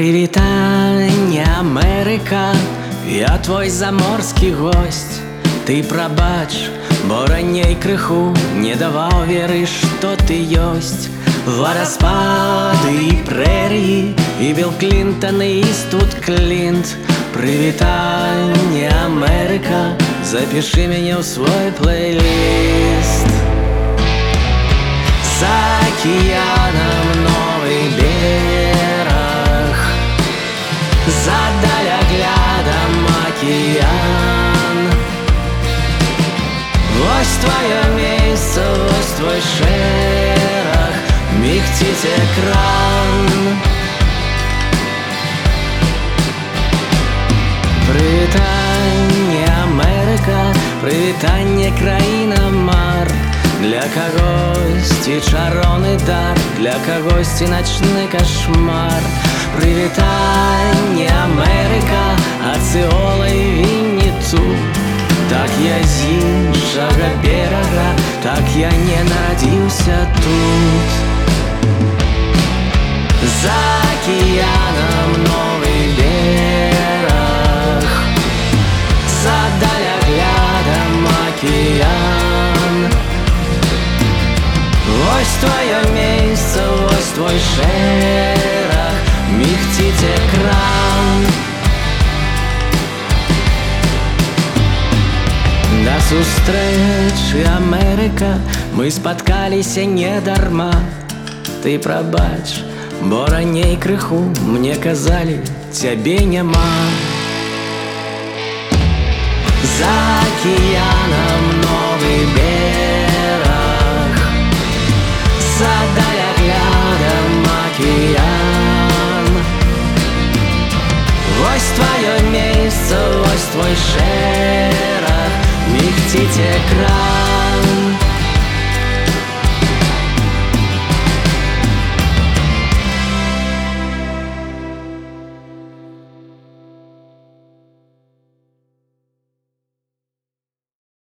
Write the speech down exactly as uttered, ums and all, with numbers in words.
Прывітанне, Амерыка, я твой заморскі госць. Ты прабач, бо раней крыху не даваў веры, што ты ёсць. Вадаспады і прэрыі, і Білл Клінтон, і Іствуд Клінт. Прывітанне, Амерыка, запішы мяне ў свой плейліст. За акіянам новы бераг, за даляглядам акіян. Вось твоё месца, вось твой шэраг, мігціць экран. Прывітанне, Амерыка, прывітанне, краіна мар. Для кагосьці чароўны дар, для кагосьці начны кашмар. Прывітанне, Амерыка, ад Сеула і Вінніцу. Так я з іншага берага, так я не нарадзіўся тут. За акіянам новы бераг, за даляглядам акіян. Вось твоё месца, вось твой шэраг, мігціць экран. Да сустрэчы, Амерыка, мы спаткаліся не дарма. Ты прабач, бо раней крыху мне казалі, цябе няма. За акіянам новы бераг, за даляглядам акіян. Вось твоё месца, вось твой шэраг,